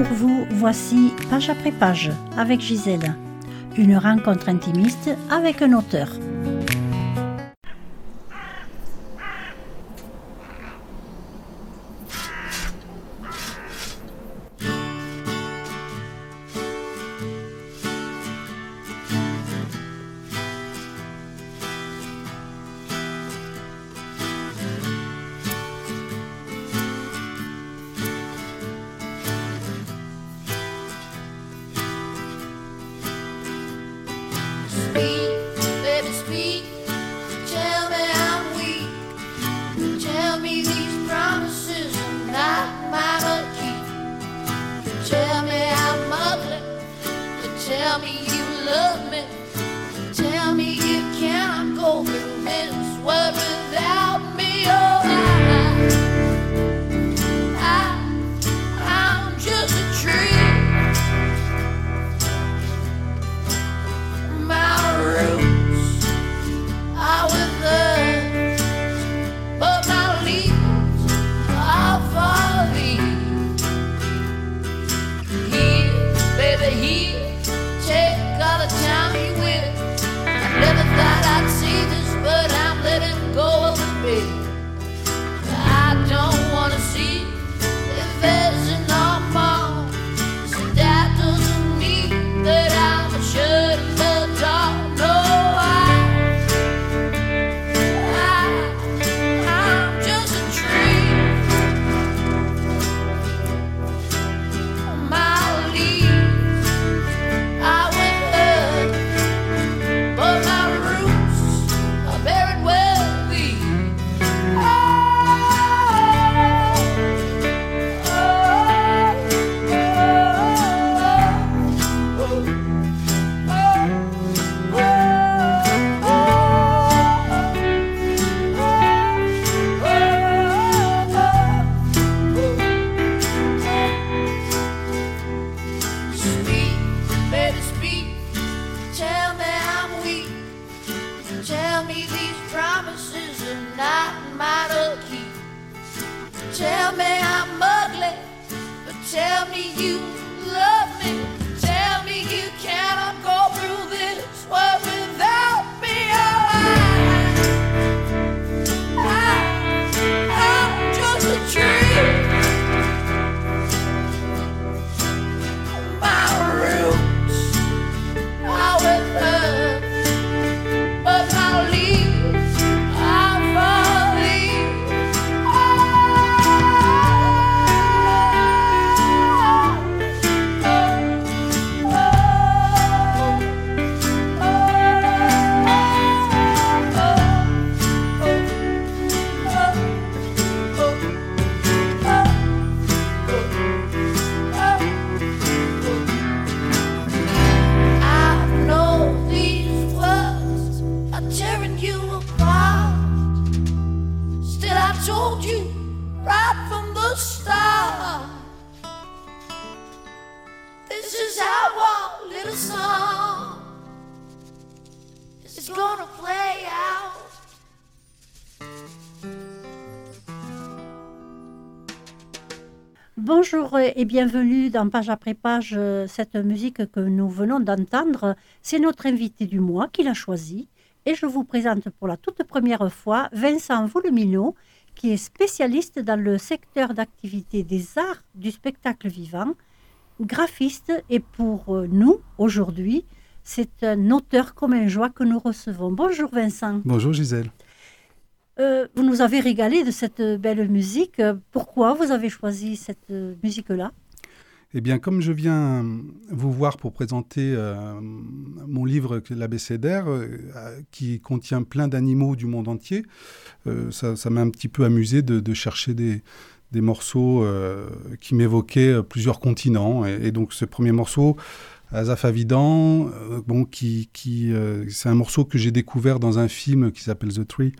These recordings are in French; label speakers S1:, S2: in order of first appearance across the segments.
S1: pour vous, voici Page après page avec Gisèle. Une rencontre intimiste avec un auteur. Bonjour et bienvenue dans Page après page. Cette musique que nous venons d'entendre, c'est notre invité du mois qui l'a choisie. Et je vous présente pour la toute première fois Vincent Voluminaux, qui est spécialiste dans le secteur d'activité des arts du spectacle vivant, graphiste. Et pour nous, aujourd'hui, c'est un auteur comme un joie que nous recevons. Bonjour Vincent.
S2: Bonjour Gisèle.
S1: Vous nous avez régalé de cette belle musique. Pourquoi vous avez choisi cette musique-là ?
S2: Eh bien, comme je viens vous voir pour présenter mon livre L'Abécédaire, qui contient plein d'animaux du monde entier, ça m'a un petit peu amusé de chercher des morceaux qui m'évoquaient plusieurs continents. Et donc, ce premier morceau, Azafavidan, c'est un morceau que j'ai découvert dans un film qui s'appelle The Tree,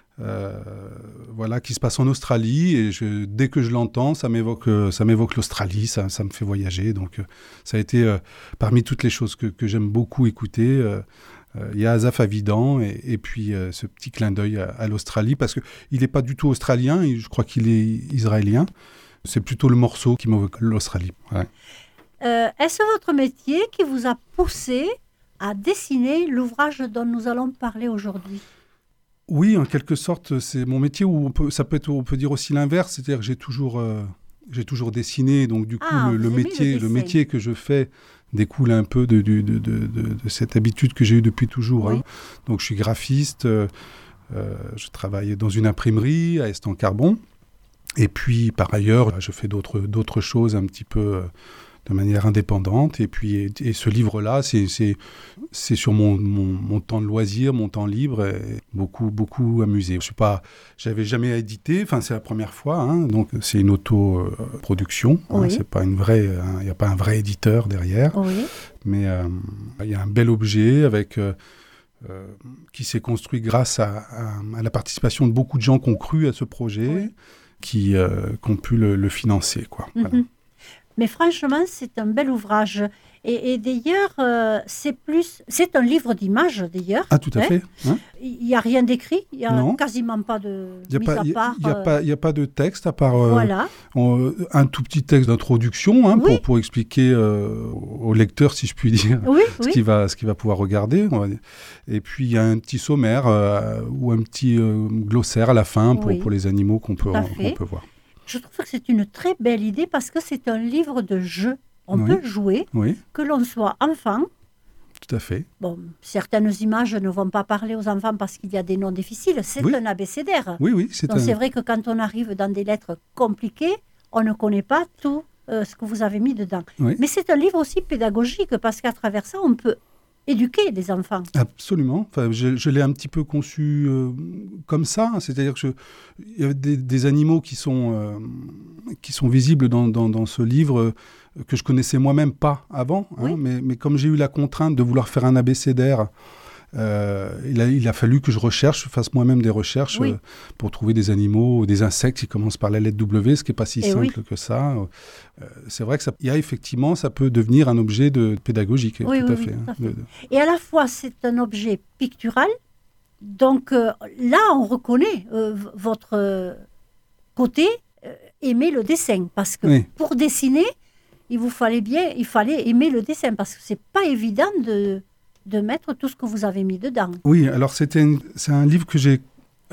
S2: qui se passe en Australie, et dès que je l'entends, ça m'évoque l'Australie, ça me fait voyager. Donc ça a été parmi toutes les choses que j'aime beaucoup écouter. Il y a Azafavidan et puis ce petit clin d'œil à l'Australie, parce qu'il n'est pas du tout australien, je crois qu'il est israélien, C'est plutôt le morceau qui m'évoque l'Australie. Ouais.
S1: Est-ce votre métier qui vous a poussé à dessiner l'ouvrage dont nous allons parler aujourd'hui ?
S2: Oui, en quelque sorte, c'est mon métier où on peut dire aussi l'inverse, c'est-à-dire que j'ai toujours dessiné, donc du coup le métier que je fais découle un peu de cette habitude que j'ai eue depuis toujours.
S1: Oui.
S2: Hein. Donc je suis graphiste, je travaille dans une imprimerie à Est-en-Carbon, et puis par ailleurs je fais d'autres choses un petit peu de manière indépendante. Et puis ce livre-là, c'est sur mon temps de loisir, mon temps libre, et beaucoup amusé. J'avais jamais édité, enfin c'est la première fois, hein, donc c'est une auto-production.
S1: Oui.
S2: Hein, c'est pas une vraie, il n'y a pas un vrai éditeur derrière.
S1: Oui.
S2: Mais il y a un bel objet qui s'est construit grâce à la participation de beaucoup de gens qui ont cru à ce projet, qui ont pu le financer, quoi.
S1: Mm-hmm.
S2: Voilà.
S1: Mais franchement, c'est un bel ouvrage. Et d'ailleurs, c'est un livre d'images, d'ailleurs.
S2: Ah, tout à fait. Hein.
S1: Il n'y a rien d'écrit, il n'y a
S2: Non.
S1: Quasiment pas de
S2: mise à part. Il n'y a pas de texte, à part
S1: voilà.
S2: Un tout petit texte d'introduction, hein,
S1: oui.
S2: pour expliquer au lecteur, si je puis dire, ce qu'il va pouvoir regarder. Et puis, il y a un petit sommaire ou un petit glossaire à la fin pour les animaux qu'on peut voir.
S1: Je trouve que c'est une très belle idée parce que c'est un livre de jeu. On peut jouer, que l'on soit enfant.
S2: Tout à fait.
S1: Bon, certaines images ne vont pas parler aux enfants parce qu'il y a des noms difficiles. C'est un abécédaire.
S2: Oui,
S1: Donc c'est vrai que quand on arrive dans des lettres compliquées, on ne connaît pas tout ce que vous avez mis dedans.
S2: Oui.
S1: Mais c'est un livre aussi pédagogique parce qu'à travers ça, on peut éduquer des enfants.
S2: Absolument. Enfin, je l'ai un petit peu conçu comme ça. C'est-à-dire qu'il y a des animaux qui sont visibles dans ce livre que je connaissais moi-même pas avant. Hein, mais comme j'ai eu la contrainte de vouloir faire un abécédaire, il a fallu que je fasse moi-même des recherches pour trouver des animaux, des insectes qui commencent par la lettre W, ce qui n'est pas si simple que ça. C'est vrai que ça peut devenir un objet pédagogique, tout à fait.
S1: Et à la fois, c'est un objet pictural, donc là, on reconnaît votre côté aimer le dessin, parce que pour dessiner, il fallait aimer le dessin, parce que ce n'est pas évident de mettre tout ce que vous avez mis dedans. Oui,
S2: alors c'est un livre que j'ai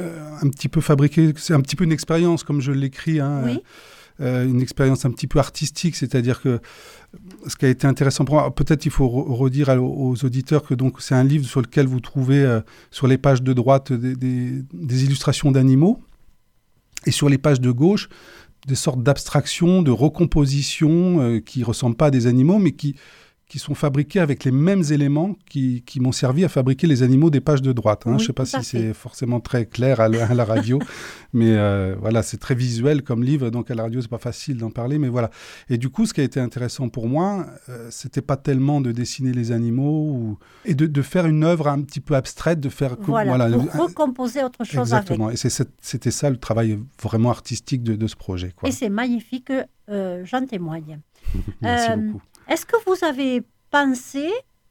S2: un petit peu fabriqué, c'est un petit peu une expérience comme je l'écris, hein, une expérience un petit peu artistique, c'est-à-dire que ce qui a été intéressant pour moi, peut-être il faut redire aux auditeurs que donc, c'est un livre sur lequel vous trouvez sur les pages de droite des illustrations d'animaux et sur les pages de gauche des sortes d'abstractions, de recompositions qui ne ressemblent pas à des animaux mais qui sont fabriqués avec les mêmes éléments qui m'ont servi à fabriquer les animaux des pages de droite. Hein. Je ne sais pas si c'est forcément très clair à la radio, mais voilà, c'est très visuel comme livre, donc à la radio, ce n'est pas facile d'en parler, mais voilà. Et du coup, ce qui a été intéressant pour moi, ce n'était pas tellement de dessiner les animaux et de faire une œuvre un petit peu abstraite, de faire...
S1: pour recomposer autre chose.
S2: Exactement, avec. Et c'était ça le travail vraiment artistique de ce projet. Quoi.
S1: Et c'est magnifique, j'en témoigne.
S2: Merci beaucoup.
S1: Est-ce que vous avez pensé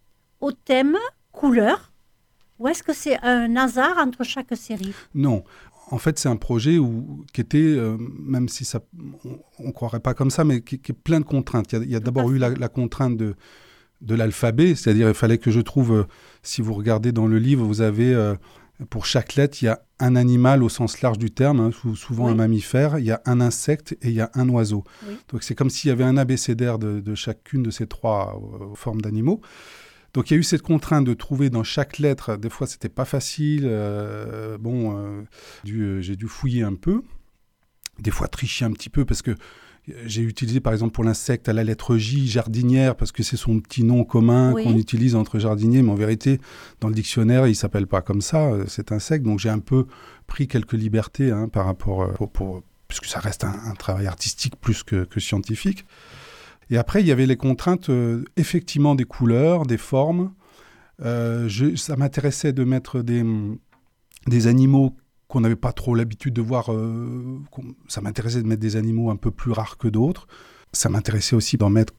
S1: au thème couleur ou est-ce que c'est un hasard entre chaque série ?
S2: Non. En fait, c'est un projet qui était, même si on ne croirait pas comme ça, mais qui est plein de contraintes. Il y a d'abord eu la contrainte de l'alphabet, c'est-à-dire il fallait que je trouve, si vous regardez dans le livre, vous avez... pour chaque lettre, il y a un animal au sens large du terme, hein, souvent un mammifère, il y a un insecte et il y a un oiseau. Oui. Donc c'est comme s'il y avait un abécédaire de chacune de ces trois formes d'animaux. Donc il y a eu cette contrainte de trouver dans chaque lettre, des fois c'était pas facile, j'ai dû fouiller un peu, des fois tricher un petit peu parce que j'ai utilisé par exemple pour l'insecte à la lettre J, jardinière, parce que c'est son petit nom commun qu'on utilise entre jardiniers, mais en vérité, dans le dictionnaire, il ne s'appelle pas comme ça, cet insecte. Donc j'ai un peu pris quelques libertés par rapport, puisque ça reste un travail artistique plus que scientifique. Et après, il y avait les contraintes, effectivement, des couleurs, des formes. Ça m'intéressait de mettre des animaux qu'on n'avait pas trop l'habitude de voir. Ça m'intéressait de mettre des animaux un peu plus rares que d'autres. Ça m'intéressait aussi d'en mettre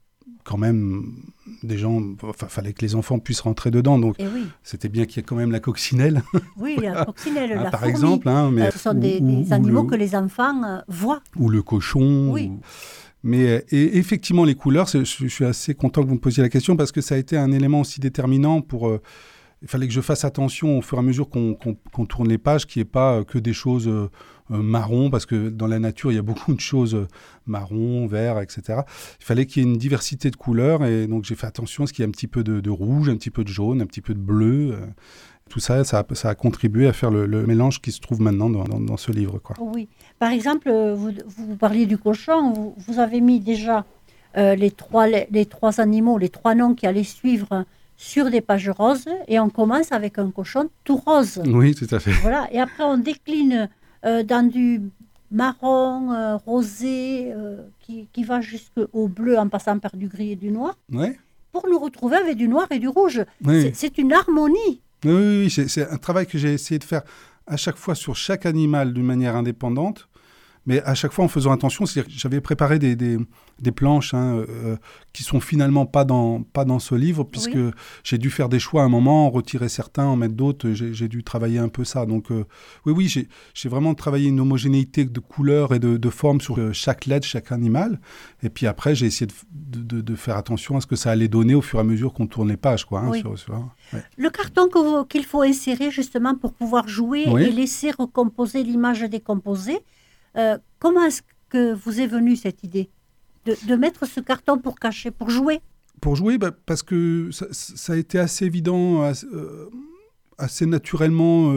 S2: quand même des gens, fallait que les enfants puissent rentrer dedans, donc c'était bien qu'il y ait quand même la coccinelle.
S1: Oui, la coccinelle, la
S2: par
S1: fourmi.
S2: Exemple. Mais,
S1: ce sont des animaux que les enfants voient.
S2: Ou le cochon.
S1: Oui.
S2: Mais et effectivement, les couleurs, je suis assez content que vous me posiez la question parce que ça a été un élément aussi déterminant pour... il fallait que je fasse attention au fur et à mesure qu'on tourne les pages, qu'il n'y ait pas que des choses marron, parce que dans la nature, il y a beaucoup de choses marron, vert, etc. Il fallait qu'il y ait une diversité de couleurs, et donc j'ai fait attention à ce qu'il y ait un petit peu de rouge, un petit peu de jaune, un petit peu de bleu. Tout ça, ça a contribué à faire le mélange qui se trouve maintenant dans ce livre, quoi.
S1: Oui. Par exemple, vous parliez du cochon, vous avez mis déjà les trois animaux, les trois noms qui allaient suivre sur des pages roses, et on commence avec un cochon tout rose.
S2: Oui, tout à fait.
S1: Voilà, et après on décline dans du marron, rosé, qui va jusqu'au bleu en passant par du gris et du noir, pour nous retrouver avec du noir et du rouge.
S2: Oui.
S1: C'est une harmonie.
S2: Oui, c'est un travail que j'ai essayé de faire à chaque fois sur chaque animal d'une manière indépendante, mais à chaque fois en faisant attention. C'est-à-dire que j'avais préparé des planches qui sont finalement pas dans ce livre, puisque j'ai dû faire des choix à un moment, en retirer certains, en mettre d'autres. J'ai dû travailler un peu ça. Donc oui, j'ai vraiment travaillé une homogénéité de couleurs et de formes sur chaque lettre, chaque animal. Et puis après, j'ai essayé de faire attention à ce que ça allait donner au fur et à mesure qu'on tourne les pages, quoi.
S1: Le carton qu'il faut insérer justement pour pouvoir jouer et laisser recomposer l'image décomposée. Comment est-ce que vous est venue cette idée de mettre ce carton pour cacher, pour jouer?
S2: Pour jouer, parce que ça a été assez évident, assez naturellement.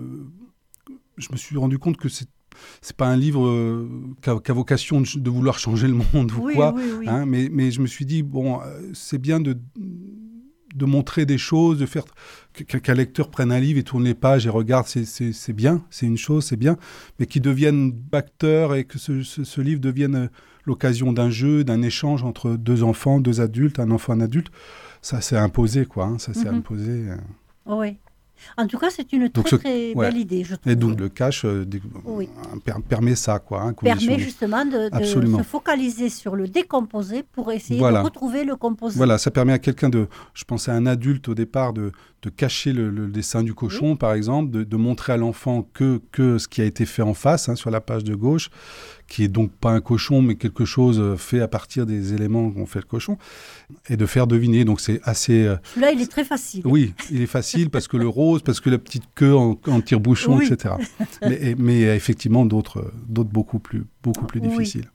S2: Je me suis rendu compte que c'est pas un livre qui a vocation de vouloir changer le monde ou quoi.
S1: Oui.
S2: Hein, mais je me suis dit, bon, c'est bien de montrer des choses, de faire qu'un lecteur prenne un livre et tourne les pages et regarde, c'est bien, c'est une chose, c'est bien, mais qu'il devienne acteur et que ce livre devienne l'occasion d'un jeu, d'un échange entre deux enfants, deux adultes, un enfant, un adulte. Ça s'est imposé, quoi. Hein, ça s'est imposé.
S1: Oui. En tout cas, c'est une très belle idée, je trouve.
S2: Et donc, le cache permet ça, quoi. Hein,
S1: permet justement de se focaliser sur le décomposé pour essayer de retrouver le composé.
S2: Voilà, ça permet à quelqu'un je pensais à un adulte au départ, de cacher le dessin du cochon, par exemple, de montrer à l'enfant que ce qui a été fait en face, sur la page de gauche, qui est donc pas un cochon, mais quelque chose fait à partir des éléments qu'ont fait le cochon, et de faire deviner. Donc c'est assez...
S1: Celui-là, il est très facile.
S2: Oui, il est facile parce que le rose, parce que la petite queue en tire-bouchon, etc. Mais effectivement, d'autres beaucoup plus difficiles.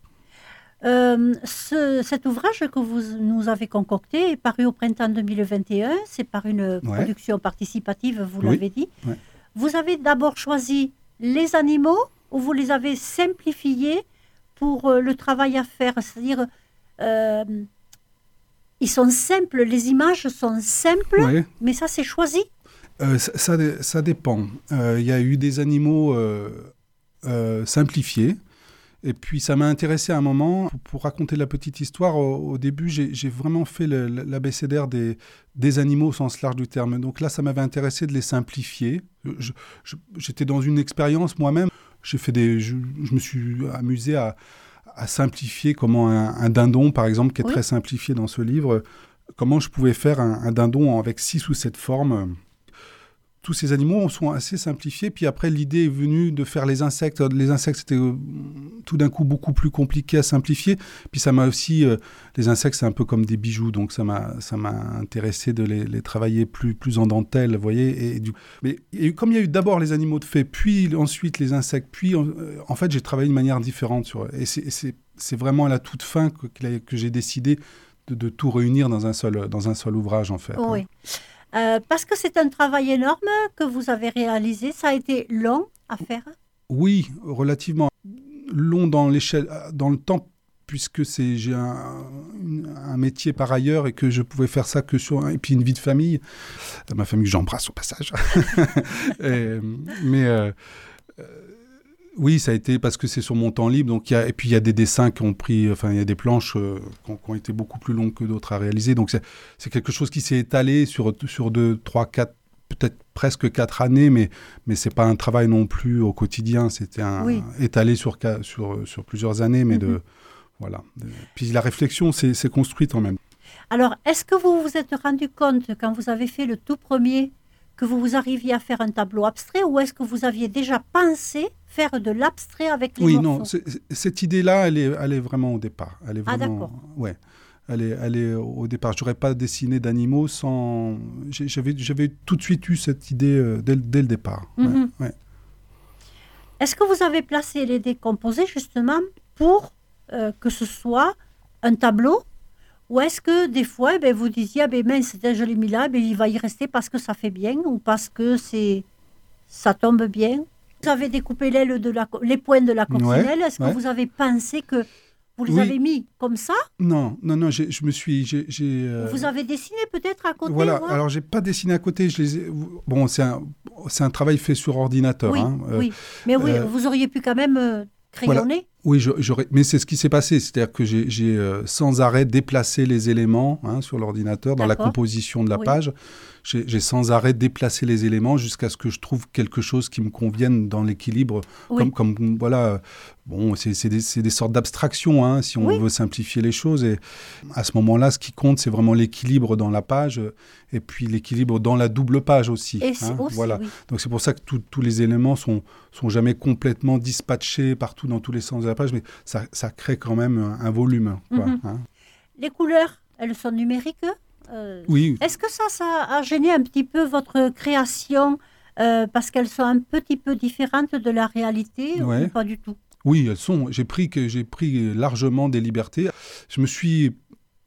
S1: Cet ouvrage que vous nous avez concocté est paru au printemps 2021. C'est par une production participative, vous l'avez dit. Ouais. Vous avez d'abord choisi les animaux ou vous les avez simplifiés pour le travail à faire? C'est-à-dire, ils sont simples, les images sont simples, mais ça c'est choisi?
S2: Ça dépend. Il y a eu des animaux simplifiés. Et puis, ça m'a intéressé à un moment. Pour raconter la petite histoire, au début, j'ai vraiment fait l'abécédaire des animaux au sens large du terme. Donc là, ça m'avait intéressé de les simplifier. J'étais dans une expérience moi-même. Je me suis amusé à simplifier comment un dindon, par exemple, qui est très simplifié dans ce livre, comment je pouvais faire un dindon avec 6 ou 7 formes. Tous ces animaux sont assez simplifiés. Puis après, l'idée est venue de faire les insectes. Les insectes, c'était tout d'un coup beaucoup plus compliqué à simplifier. Puis ça m'a aussi... les insectes, c'est un peu comme des bijoux. Donc ça m'a intéressé de les travailler plus en dentelle, vous voyez. Mais comme il y a eu d'abord les animaux de fée, puis ensuite les insectes, puis... en fait, j'ai travaillé de manière différente. Et c'est vraiment à la toute fin que j'ai décidé de tout réunir dans un seul ouvrage, en fait.
S1: Oui. Parce que c'est un travail énorme que vous avez réalisé. Ça a été long à faire? Oui,
S2: relativement long dans le temps, puisque j'ai un métier par ailleurs et que je pouvais faire ça que et puis une vie de famille. Ma famille que j'embrasse au passage. Oui, ça a été parce que c'est sur mon temps libre. Donc et puis il y a des dessins qui ont pris, il y a des planches qui ont été beaucoup plus longues que d'autres à réaliser. Donc c'est quelque chose qui s'est étalé sur 2, 3, 4, peut-être presque 4 années, mais c'est pas un travail non plus au quotidien. C'était étalé sur plusieurs années, mais voilà. Puis la réflexion s'est construite quand même.
S1: Alors, est-ce que vous vous êtes rendu compte, quand vous avez fait le tout premier, que vous arriviez à faire un tableau abstrait, ou est-ce que vous aviez déjà pensé faire de l'abstrait avec les
S2: Oui,
S1: morceaux?
S2: non, cette idée-là, elle est vraiment au départ. Elle est
S1: Ah,
S2: vraiment,
S1: d'accord.
S2: ouais, elle est au départ. Je n'aurais pas dessiné d'animaux sans... J'avais tout de suite eu cette idée dès le départ.
S1: Mhm.
S2: Ouais.
S1: Est-ce que vous avez placé les décomposés justement pour que ce soit un tableau? Ou est-ce que des fois, vous disiez, ah, mince, je l'ai mis là, il va y rester parce que ça fait bien ou parce que ça tombe bien? Vous avez découpé les points de la coccinelle. Est-ce que vous avez pensé que vous les avez mis comme ça?
S2: Non, je me suis...
S1: Vous avez dessiné peut-être à côté?
S2: Voilà,
S1: moi
S2: alors j'ai pas dessiné à côté. Bon, c'est un travail fait sur ordinateur.
S1: Oui, oui. Mais oui, vous auriez pu quand même crayonner.
S2: Voilà. Oui, mais c'est ce qui s'est passé. C'est-à-dire que j'ai sans arrêt déplacé les éléments sur l'ordinateur, dans la composition de la page. J'ai sans arrêt déplacé les éléments jusqu'à ce que je trouve quelque chose qui me convienne dans l'équilibre.
S1: Oui.
S2: Comme voilà, bon, c'est des sortes d'abstractions, si on veut simplifier les choses. Et à ce moment-là, ce qui compte, c'est vraiment l'équilibre dans la page et puis l'équilibre dans la double page aussi.
S1: Et aussi
S2: voilà.
S1: Oui.
S2: Donc c'est pour ça que tous les éléments sont jamais complètement dispatchés partout dans tous les sens de la page, mais ça crée quand même un volume.
S1: Les couleurs, elles sont numériques?
S2: Oui.
S1: Est-ce que ça a gêné un petit peu votre création parce qu'elles sont un petit peu différentes de la réalité ou pas du tout?
S2: Oui, elles sont. J'ai pris largement des libertés. Je me suis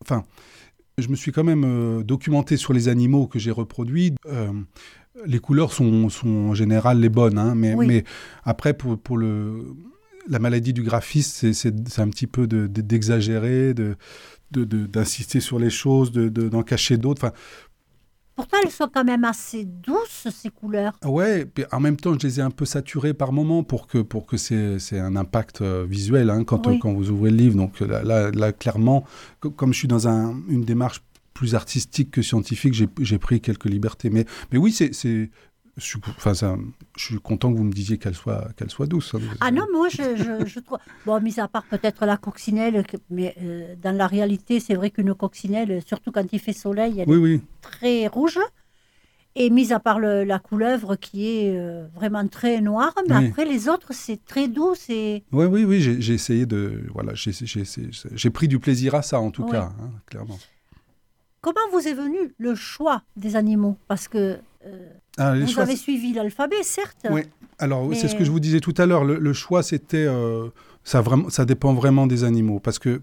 S2: quand même documenté sur les animaux que j'ai reproduits. Les couleurs sont en général les bonnes, mais après pour la maladie du graphiste, c'est un petit peu d'exagérer, d'insister sur les choses, d'en cacher d'autres.
S1: Pourtant, elles sont quand même assez douces, ces couleurs.
S2: Ouais, puis en même temps, je les ai un peu saturées par moments pour que c'est un impact visuel quand vous ouvrez le livre. Donc là clairement, comme je suis dans une démarche plus artistique que scientifique, j'ai pris quelques libertés. Mais oui, je suis content que vous me disiez qu'elle soit douce.
S1: Ah non, moi, je trouve... Bon, mis à part peut-être la coccinelle, mais dans la réalité, c'est vrai qu'une coccinelle, surtout quand il fait soleil, elle est très rouge. Et mis à part la couleuvre qui est vraiment très noire, mais après, les autres, c'est très doux.
S2: Oui, j'ai essayé de... Voilà, j'ai pris du plaisir à ça, en tout cas, clairement.
S1: Comment vous est venu le choix des animaux? Parce que... vous avez suivi l'alphabet, certes.
S2: Oui, alors c'est ce que je vous disais tout à l'heure. Le choix, c'était... ça dépend vraiment des animaux. Parce que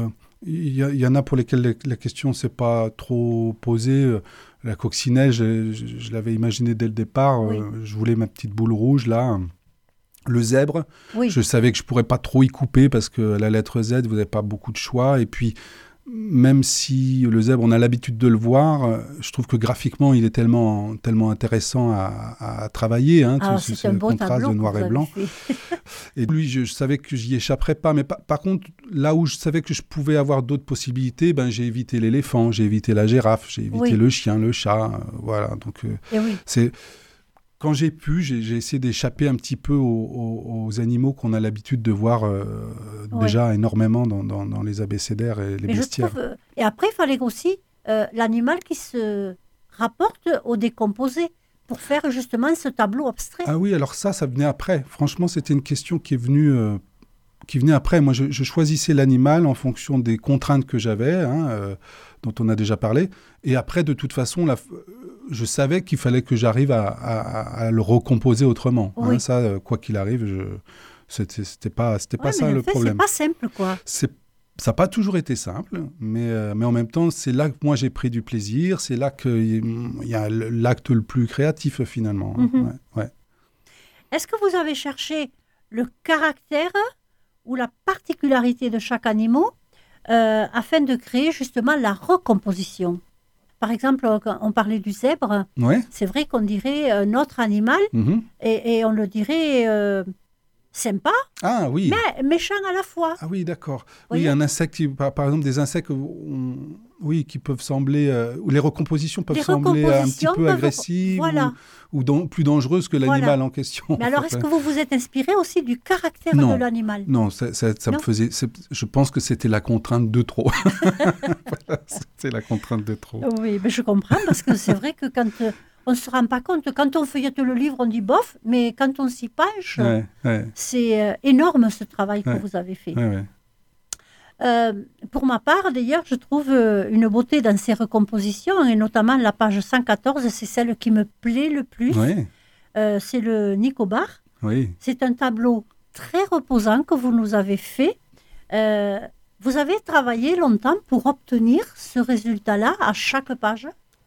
S2: y en a pour lesquels la question ne s'est pas trop posée. La coccinelle, je l'avais imaginé dès le départ. Je voulais ma petite boule rouge, là. Le zèbre, je savais que je ne pourrais pas trop y couper parce que la lettre Z, vous n'avez pas beaucoup de choix. Et puis... Même si le zèbre, on a l'habitude de le voir, je trouve que graphiquement, il est tellement intéressant à travailler,
S1: c'est un beau
S2: contraste de noir et blanc. Et lui, je savais que j'y échapperais pas. Mais par contre, là où je savais que je pouvais avoir d'autres possibilités, j'ai évité l'éléphant, j'ai évité la girafe, j'ai évité le chien, le chat. Voilà. Donc, c'est... Quand j'ai pu, j'ai essayé d'échapper un petit peu aux animaux qu'on a l'habitude de voir déjà énormément dans les abécédaires et les bestiaires.
S1: Et après, il fallait aussi l'animal qui se rapporte au décomposé pour faire justement ce tableau abstrait.
S2: Ah oui, alors ça venait après. Franchement, c'était une question qui venait après. Moi, je choisissais l'animal en fonction des contraintes que j'avais, dont on a déjà parlé. Et après, de toute façon, je savais qu'il fallait que j'arrive à le recomposer autrement. Ça, quoi qu'il arrive, c'était pas ça le problème.
S1: C'est pas simple, quoi.
S2: Ça n'a pas toujours été simple, mais en même temps, c'est là que moi j'ai pris du plaisir. C'est là qu'il y a l'acte le plus créatif, finalement.
S1: Est-ce que vous avez cherché le caractère ou la particularité de chaque animal afin de créer justement la recomposition? Par exemple, on parlait du zèbre. C'est vrai qu'on dirait un autre animal et on le dirait sympa,
S2: Ah oui.
S1: mais méchant à la fois.
S2: Ah oui, d'accord.
S1: Voyez
S2: Oui, un insecte, par exemple, des insectes oui, qui peuvent sembler... ou les recompositions peuvent sembler un petit peu agressives
S1: voilà.
S2: ou plus dangereuses que l'animal
S1: Voilà.
S2: en question.
S1: Mais alors, est-ce que vous vous êtes inspiré aussi du caractère
S2: Non.
S1: de l'animal?
S2: Non, ça me faisait... Je pense que c'était la contrainte de trop. Voilà, c'était la contrainte de trop.
S1: Oui, mais je comprends, parce que c'est vrai que quand on ne se rend pas compte, quand on feuillette le livre, on dit bof, mais quand on s'y penche, c'est énorme ce travail que vous avez fait.
S2: Ouais.
S1: Pour ma part, d'ailleurs, je trouve une beauté dans ces recompositions, et notamment la page 114, c'est celle qui me plaît le plus.
S2: Ouais.
S1: C'est le Nicobar.
S2: Oui.
S1: C'est un tableau très reposant que vous nous avez fait. Vous avez travaillé longtemps pour obtenir ce résultat-là à chaque page?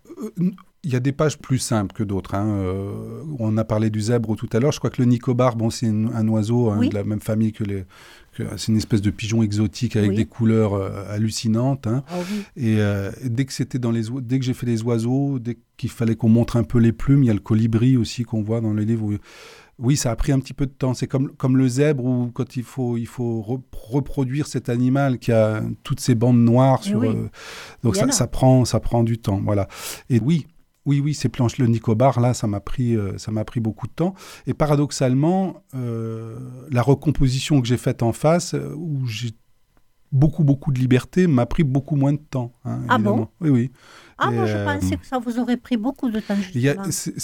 S2: Il y a des pages plus simples que d'autres. On a parlé du zèbre tout à l'heure. Je crois que le Nicobar, c'est un oiseau de la même famille c'est une espèce de pigeon exotique avec des couleurs hallucinantes.
S1: Ah oui.
S2: Et dès que j'ai fait les oiseaux, dès qu'il fallait qu'on montre un peu les plumes, il y a le colibri aussi qu'on voit dans le livre. Oui, ça a pris un petit peu de temps. C'est comme le zèbre où quand il faut reproduire cet animal qui a toutes ces bandes noires. Donc ça prend du temps. Voilà. Et oui, ces planches, le Nicobar, là, ça m'a pris beaucoup de temps. Et paradoxalement, la recomposition que j'ai faite en face, où j'ai beaucoup de liberté, m'a pris beaucoup moins de temps.
S1: Ah
S2: évidemment.
S1: bon?
S2: Oui.
S1: Ah, moi, je pensais que ça vous aurait pris beaucoup de temps, justement.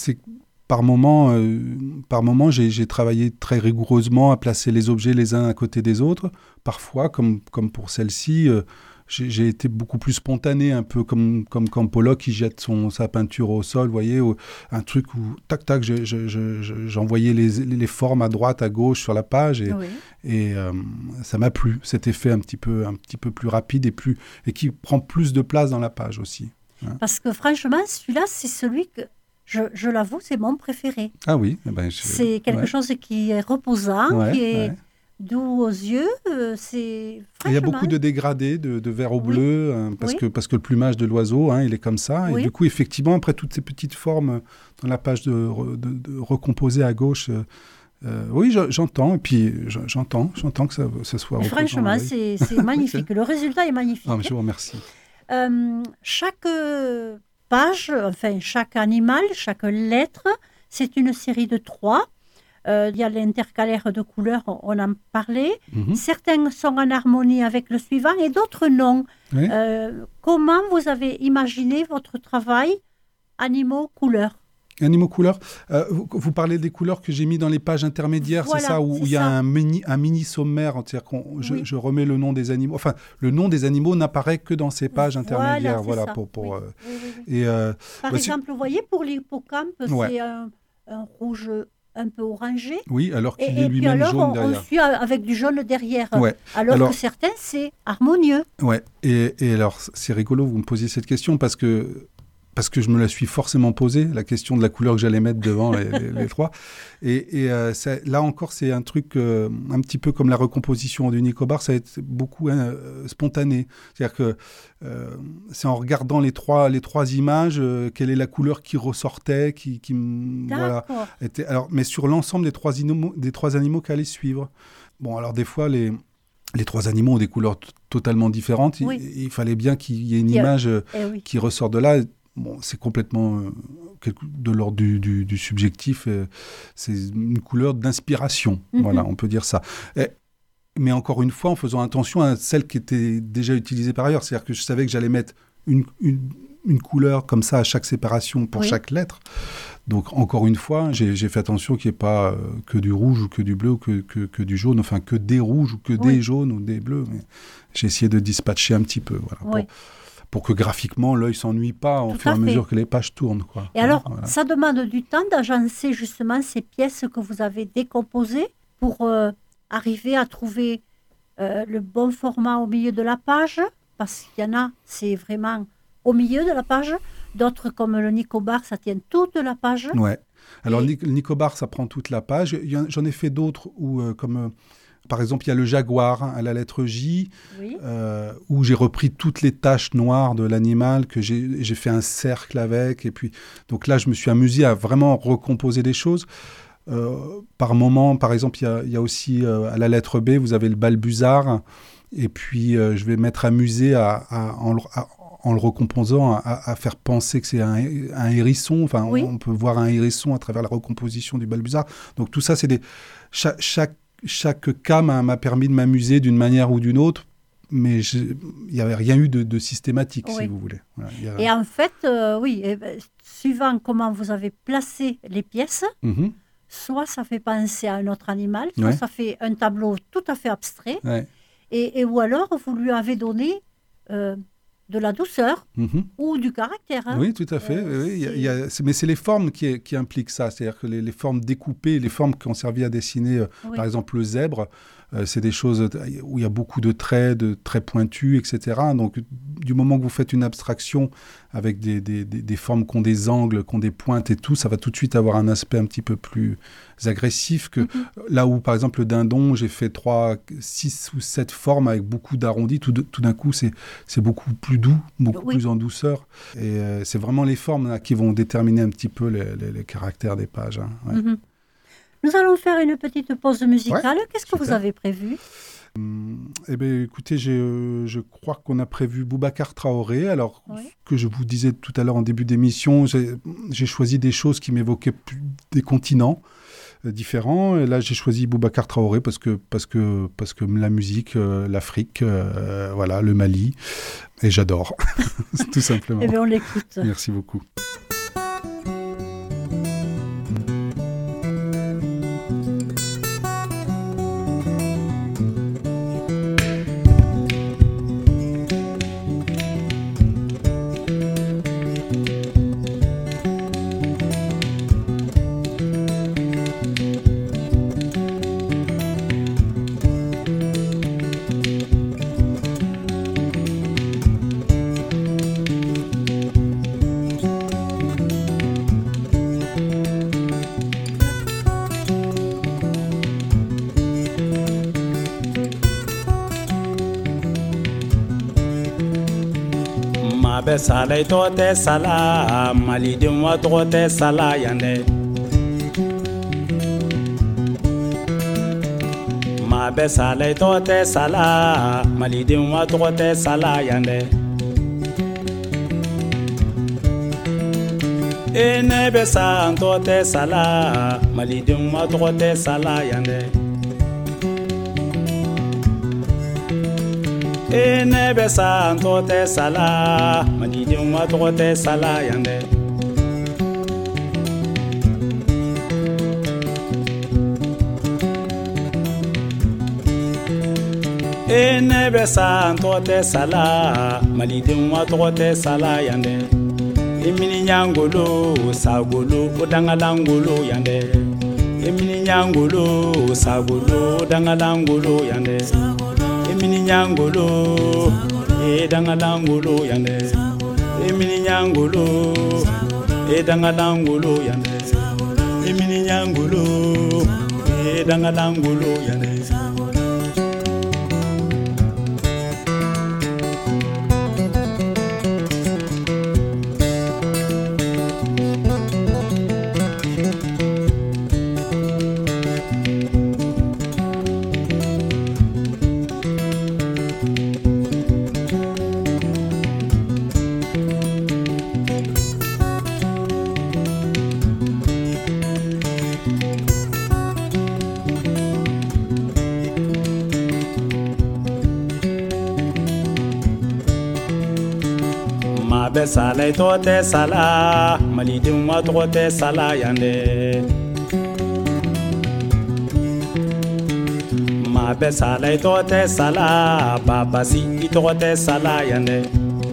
S2: Par moment, j'ai travaillé très rigoureusement à placer les objets les uns à côté des autres. Parfois, comme pour celle-ci, j'ai été beaucoup plus spontané, un peu comme quand Pollock qui jette sa peinture au sol, vous voyez, un truc où, tac, j'envoyais les formes à droite, à gauche sur la page, et ça m'a plu, cet effet un petit peu plus rapide et qui prend plus de place dans la page aussi.
S1: Parce que franchement, celui-là, c'est celui que, je l'avoue, c'est mon préféré.
S2: Ah oui,
S1: c'est quelque chose qui est reposant, qui est doux aux yeux.
S2: Il y a beaucoup de dégradés, de vert au bleu, parce que le plumage de l'oiseau, il est comme ça. Et du coup, effectivement, après toutes ces petites formes dans la page de recomposer à gauche, oui, j'entends. Et puis, j'entends que ça soit reposant.
S1: Franchement, c'est magnifique. Le résultat est magnifique.
S2: Je vous remercie.
S1: Chaque page, enfin, chaque animal, chaque lettre, c'est une série de 3. Il y a l'intercalaire de couleurs, on en parlait. Certains sont en harmonie avec le suivant et d'autres non. Oui. Comment vous avez imaginé votre travail animaux couleurs?
S2: Animaux couleurs. Vous parlez des couleurs que j'ai mis dans les pages intermédiaires, voilà, c'est ça, où il y a un mini sommaire, c'est-à-dire je remets le nom des animaux. Enfin, le nom des animaux n'apparaît que dans ces pages intermédiaires. Voilà,
S1: Et par exemple, vous voyez, pour l'hippocampe, c'est un rouge un peu orangé.
S2: Oui, alors qu'il est lui-même jaune derrière.
S1: On suit avec du jaune derrière. Ouais. Alors que certains, c'est harmonieux.
S2: Ouais. Et alors, c'est rigolo, vous me posiez cette question parce que je me la suis forcément posée, la question de la couleur que j'allais mettre devant les 3. Et là encore, c'est un truc un petit peu comme la recomposition du Nicobar, ça va être beaucoup spontané. C'est-à-dire que c'est en regardant les trois images, quelle est la couleur qui ressortait, qui voilà, était, mais sur l'ensemble des trois animaux qui allaient suivre. Bon, alors des fois, les 3 animaux ont des couleurs totalement différentes. Oui. Il fallait bien qu'il y ait une image qui ressort de là. Bon, c'est complètement de l'ordre du subjectif. C'est une couleur d'inspiration. Voilà, on peut dire ça. Mais encore une fois, en faisant attention à celle qui était déjà utilisée par ailleurs. C'est-à-dire que je savais que j'allais mettre une couleur comme ça à chaque séparation pour chaque lettre. Donc, encore une fois, j'ai fait attention qu'il n'y ait pas que du rouge ou que du bleu ou que du jaune, enfin que des rouges ou que des jaunes ou des bleus. Mais j'ai essayé de dispatcher un petit peu, voilà, pour que graphiquement, l'œil ne s'ennuie pas au fur et à mesure que les pages tournent. Quoi.
S1: Et alors, ça demande du temps d'agencer justement ces pièces que vous avez décomposées pour arriver à trouver le bon format au milieu de la page, parce qu'il y en a, c'est vraiment au milieu de la page. D'autres, comme le Nicobar, ça tient toute la page.
S2: Ouais. Alors, le Nicobar, ça prend toute la page. J'en ai fait d'autres où, comme... Par exemple, il y a le jaguar à la lettre J, où j'ai repris toutes les taches noires de l'animal, que j'ai fait un cercle avec. Et puis, donc là, je me suis amusé à vraiment recomposer des choses. par moment, par exemple, il y a aussi à la lettre B, vous avez le balbuzard, et puis je vais m'être amusé en le recomposant, à faire penser que c'est un hérisson. Enfin,
S1: Oui.
S2: on peut voir un hérisson à travers la recomposition du balbuzard. Donc tout ça, chaque cas m'a permis de m'amuser d'une manière ou d'une autre, mais il n'y avait rien eu de systématique,
S1: Oui.
S2: si vous voulez. Voilà,
S1: Et en fait, oui, suivant comment vous avez placé les pièces,
S2: Mhm.
S1: soit ça fait penser à un autre animal, soit
S2: Ouais.
S1: ça fait un tableau tout à fait abstrait,
S2: Ouais.
S1: ou alors vous lui avez donné de la douceur
S2: Mhm.
S1: ou du caractère. Hein.
S2: Oui, tout à fait. Oui, mais c'est les formes qui impliquent ça. C'est-à-dire que les formes découpées, les formes qui ont servi à dessiner,
S1: Oui.
S2: par exemple, le zèbre, c'est des choses où il y a beaucoup de traits pointus, etc. Donc, du moment que vous faites une abstraction avec des formes qui ont des angles, qui ont des pointes et tout, ça va tout de suite avoir un aspect un petit peu plus agressif que là où, par exemple, le dindon, j'ai fait 6 ou 7 formes avec beaucoup d'arrondis. Tout d'un coup, c'est beaucoup plus doux, beaucoup
S1: Oui.
S2: plus en douceur. Et c'est vraiment les formes là, qui vont déterminer un petit peu les caractères des pages. Hein. Ouais.
S1: Mhm. Nous allons faire une petite pause musicale.
S2: Ouais,
S1: Qu'est-ce que vous
S2: super.
S1: avez prévu?
S2: Eh bien, écoutez, je crois qu'on a prévu Boubacar Traoré. Alors,
S1: Oui.
S2: ce que je vous disais tout à l'heure en début d'émission, j'ai choisi des choses qui m'évoquaient des continents différents. Et là, j'ai choisi Boubacar Traoré parce que la musique, l'Afrique, voilà, le Mali, et j'adore, tout simplement.
S1: Eh bien, on l'écoute.
S2: Merci beaucoup.
S3: Maa bɛ sala i tɔgɔ tɛ sala maliden wa tɔgɔ tɛ sala yan dɛ maa bɛ sala i tɔgɔ tɛ sala maliden wa tɔgɔ tɛ sala yan dɛ e ne bɛ sa n tɔgɔ tɛ sala maliden wa tɔgɔ tɛ sala yan dɛ e ne bɛ sa n tɔgɔ tɛ sala maliden wa tɔgɔ tɛ sala yan dɛ e ne bɛ sa n tɔgɔ tɛ sala maliden wa tɔgɔ tɛ sala yan dɛ e mini ɲangolo sagolo o dangalangolo yan dɛ e mini ɲangolo sagolo o dangalangolo yan dɛ Emini nyangolo, dangalangolo yande. Emini nyangolo, dangalangolo yande. Emini nyangolo, dangalangolo yande. Maa bɛ sala i tɔgɔ tɛ sala maliden wa tɔgɔ tɛ sala yan dɛ maa bɛ sala i tɔgɔ tɛ sala babasi i tɔgɔ tɛ sala yan dɛ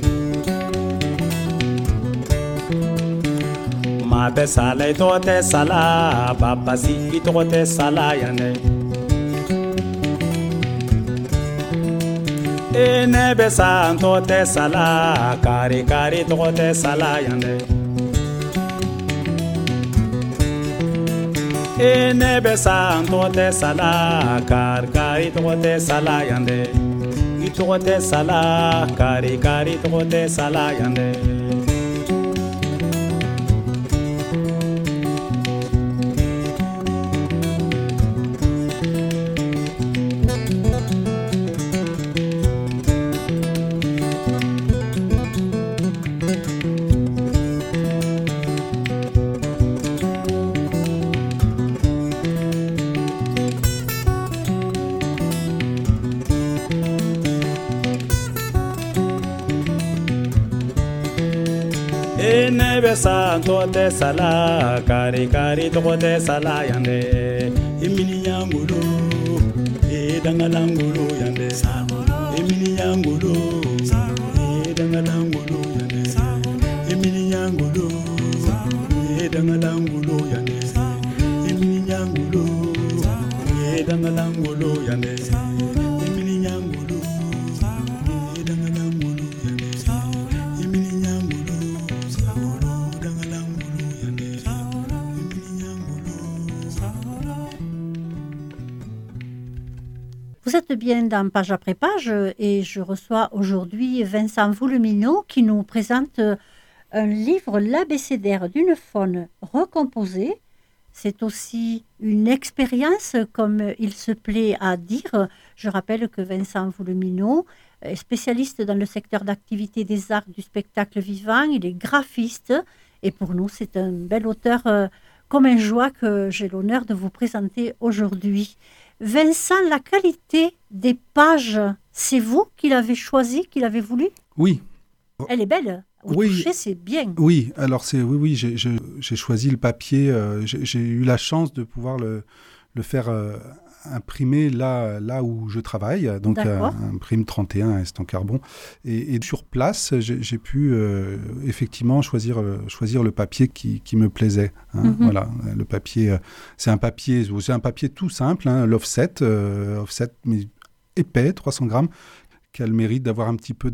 S3: maa bɛ sala i tɔgɔ tɛ sala babasi i tɔgɔ tɛ sala yan dɛ e ne bɛ sa n tɔgɔ tɛ sala kari kari tɔgɔ tɛ sala yan dɛ e ne bɛ sa n tɔgɔ tɛ sala kari kari tɔgɔ tɛ sala yan dɛ i tɔgɔ tɛ sala kari kari tɔgɔ tɛ sala yan dɛ E ne be sa to te sala kari kari to te sala yande e mini nyangulu e dangalangulu yande e mini nyangulu e dangalangulu yande e mini nyangulu e dangalangulu yande e mini nyangulu e dangalangulu yande e mini nyangulu e dangalangulu yande e mini nyangulu
S1: Vous êtes bien dans Page après Page et je reçois aujourd'hui Vincent Vouleminot qui nous présente un livre, l'abécédaire d'une faune recomposée. C'est aussi une expérience, comme il se plaît à dire. Je rappelle que Vincent Vouleminot est spécialiste dans le secteur d'activité des arts du spectacle vivant. Il est graphiste et pour nous, c'est un bel auteur comme un joie que j'ai l'honneur de vous présenter aujourd'hui. Vincent, la qualité des pages, c'est vous qui l'avez choisi, qui l'avez voulu?
S2: Oui.
S1: Elle est belle. Au toucher, c'est bien.
S2: Oui, alors oui, j'ai choisi le papier. J'ai eu la chance de pouvoir le faire imprimer là où je travaille, donc imprime 31 à Est-en-Carbon. Et sur place, j'ai pu effectivement choisir le papier qui me plaisait. Hein, Voilà, le papier, c'est un papier tout simple, hein, l'offset, mais épais, 300 grammes, qui a le mérite d'avoir un petit peu,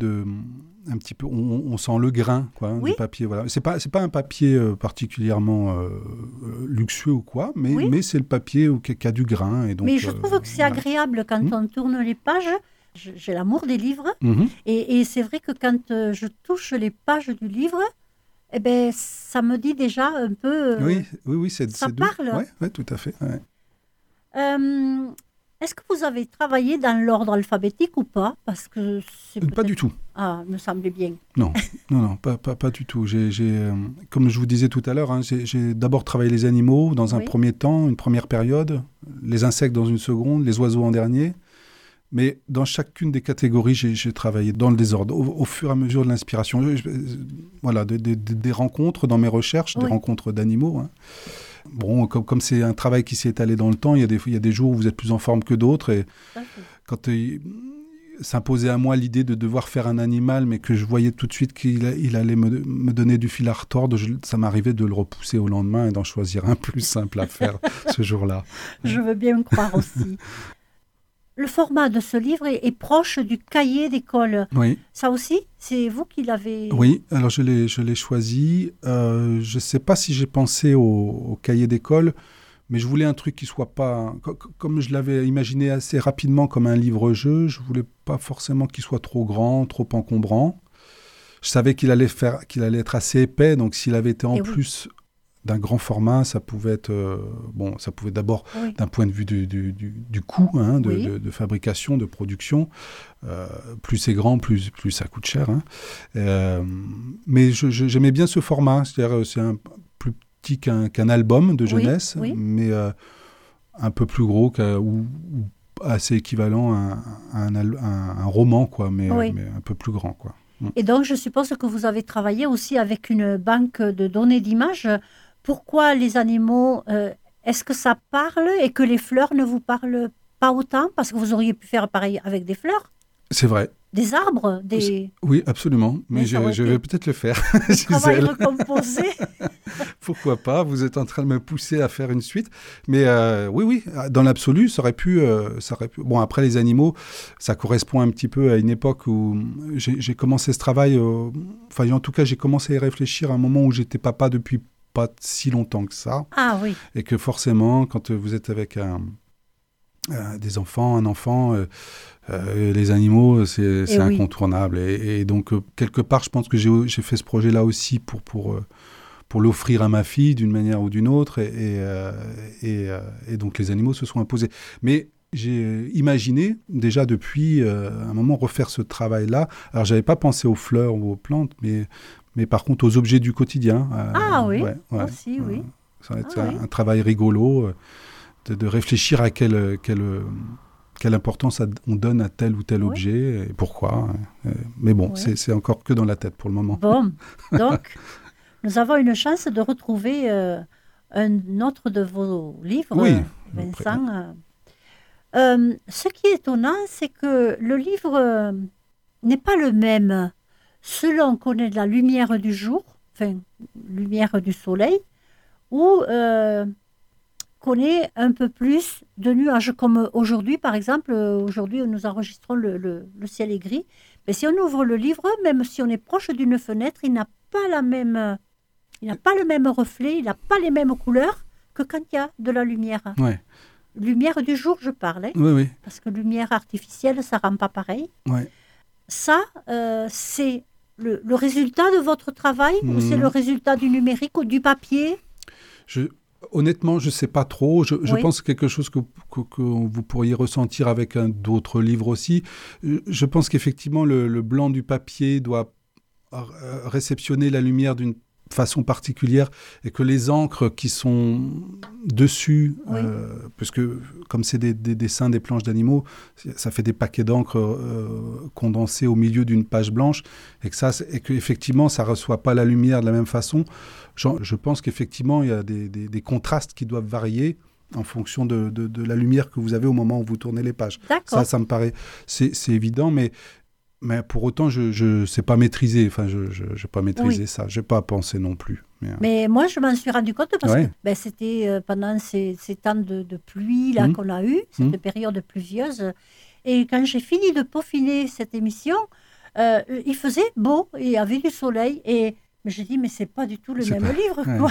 S2: on sent le grain, quoi, du papier. Voilà. C'est pas un papier particulièrement luxueux ou quoi, mais c'est le papier qui a du grain. Et donc,
S1: mais je trouve que c'est agréable quand on tourne les pages. J'ai l'amour des livres. Et c'est vrai que quand je touche les pages du livre, eh ben, ça me dit déjà un peu...
S2: oui,
S1: ça parle.
S2: Oui, tout à fait. Ouais.
S1: Est-ce que vous avez travaillé dans l'ordre alphabétique ou pas? Parce que
S2: pas du tout.
S1: Ah, me semblait bien.
S2: Non, pas du tout. Comme je vous disais tout à l'heure, hein, j'ai d'abord travaillé les animaux dans un premier temps, une première période, les insectes dans une seconde, les oiseaux en dernier. Mais dans chacune des catégories, j'ai travaillé dans le désordre, au fur et à mesure de l'inspiration. Voilà, des rencontres dans mes recherches, des rencontres d'animaux. Hein. Bon, comme c'est un travail qui s'est étalé dans le temps, il y a des jours où vous êtes plus en forme que d'autres. Et quand s'imposait à moi l'idée de devoir faire un animal, mais que je voyais tout de suite qu'il allait me donner du fil à retordre, ça m'arrivait de le repousser au lendemain et d'en choisir un plus simple à faire ce jour-là.
S1: Je veux bien me croire aussi. Le format de ce livre est proche du cahier d'école. Oui. Ça aussi, c'est vous qui l'avez...
S2: Oui, alors je l'ai choisi. Je ne sais pas si j'ai pensé au cahier d'école, mais je voulais un truc qui ne soit pas... Comme je l'avais imaginé assez rapidement comme un livre-jeu, je ne voulais pas forcément qu'il soit trop grand, trop encombrant. Je savais qu'il allait être assez épais, donc s'il avait été en plus... d'un grand format, ça pouvait être... ça pouvait d'abord, d'un point de vue du coût, hein, de fabrication, de production. Plus c'est grand, plus ça coûte cher. Hein. Mais j'aimais bien ce format. C'est-à-dire, c'est un plus petit qu'un album de jeunesse, mais un peu plus gros ou assez équivalent à un roman, quoi, mais un peu plus grand, quoi.
S1: Et donc, je suppose que vous avez travaillé aussi avec une banque de données d'images. Pourquoi les animaux, est-ce que ça parle et que les fleurs ne vous parlent pas autant? Parce que vous auriez pu faire pareil avec des fleurs.
S2: C'est vrai.
S1: Des arbres,
S2: Oui, absolument. Mais je vais peut-être le faire.
S1: Travail recomposé.
S2: Pourquoi pas? Vous êtes en train de me pousser à faire une suite. Mais oui, dans l'absolu, ça aurait pu... Bon, après, les animaux, ça correspond un petit peu à une époque où j'ai commencé ce travail... Enfin, en tout cas, j'ai commencé à y réfléchir à un moment où j'étais papa depuis pas si longtemps que ça.
S1: Ah oui.
S2: Et que forcément, quand vous êtes avec des enfants, un enfant... les animaux, c'est incontournable. Et donc, quelque part, je pense que j'ai fait ce projet-là aussi pour l'offrir à ma fille d'une manière ou d'une autre. Et donc, les animaux se sont imposés. Mais j'ai imaginé, déjà depuis un moment, refaire ce travail-là. Alors, je n'avais pas pensé aux fleurs ou aux plantes, mais par contre, aux objets du quotidien.
S1: Aussi, oui.
S2: Ça va être un travail rigolo de réfléchir à quelle importance on donne à tel ou tel objet et pourquoi. Mais bon, c'est encore que dans la tête pour le moment.
S1: Bon, donc, nous avons une chance de retrouver un autre de vos livres,
S2: Oui,
S1: Vincent. Ce qui est étonnant, c'est que le livre n'est pas le même selon qu'on est de la lumière du jour, enfin, lumière du soleil, ou qu'on est un peu plus de nuages, comme aujourd'hui, par exemple. Aujourd'hui, nous enregistrons le ciel est gris. Mais si on ouvre le livre, même si on est proche d'une fenêtre, il n'a pas le même reflet, il n'a pas les mêmes couleurs que quand il y a de la lumière.
S2: Ouais.
S1: Lumière du jour, je parle.
S2: Oui.
S1: Parce que lumière artificielle, ça ne rend pas pareil.
S2: Ouais.
S1: Ça, c'est le résultat de votre travail ou c'est le résultat du numérique ou du papier?
S2: Honnêtement, je ne sais pas trop. Je pense que quelque chose que vous pourriez ressentir avec d'autres livres aussi. Je pense qu'effectivement, le blanc du papier doit réceptionner la lumière d'une façon particulière et que les encres qui sont dessus, puisque comme c'est des dessins, des planches d'animaux, ça fait des paquets d'encre condensés au milieu d'une page blanche et qu'effectivement ça ne reçoit pas la lumière de la même façon. Je pense qu'effectivement il y a des contrastes qui doivent varier en fonction de la lumière que vous avez au moment où vous tournez les pages.
S1: D'accord.
S2: Ça me paraît, c'est évident, mais pour autant, je ne sais pas maîtriser. Enfin, je n'ai pas maîtrisé ça. Je n'ai pas pensé non plus.
S1: Mais moi, je m'en suis rendu compte parce que c'était pendant ces temps de pluie là, qu'on a eu, cette période pluvieuse. Et quand j'ai fini de peaufiner cette émission, il faisait beau, il y avait du soleil. Et j'ai dit, mais ce n'est pas du tout le même livre. Quoi.